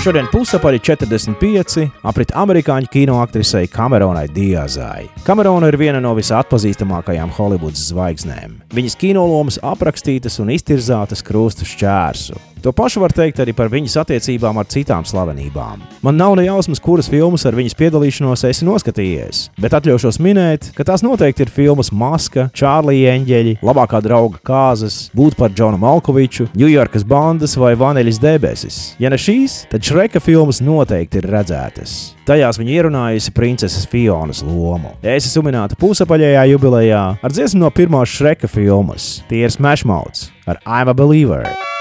Šodien pusapaļi 45 aprit amerikāņu kino aktrisei Kameronai Diazai. Kamerona ir viena no visatpazīstamākajām Holivudas zvaigznēm. Viņas kinolomas aprakstītas un iztirzātas krustu šķērsu. To pašu var teikt arī par viņas attiecībām ar citām slavenībām. Man nav ne jausmas, kuras filmas ar viņas piedalīšanos esi noskatījies, bet atļaušos minēt, ka tās noteikti ir filmas Maska, Čārlija eņģeļi, Labākā drauga kāzas, Būt par Džonu Malkoviču, Ņujorkas bandas vai Vaneļas debesis. Ja ne šīs, tad Šreka filmas noteikti ir redzētas. Tajās viņa ierunājusi princeses Fionas lomu. Es esmu minēta pusapaļajā jubilejā ar dziesmu no pirmās Šreka filmas. Tie ir Smash Mouths ar I'm a Believer.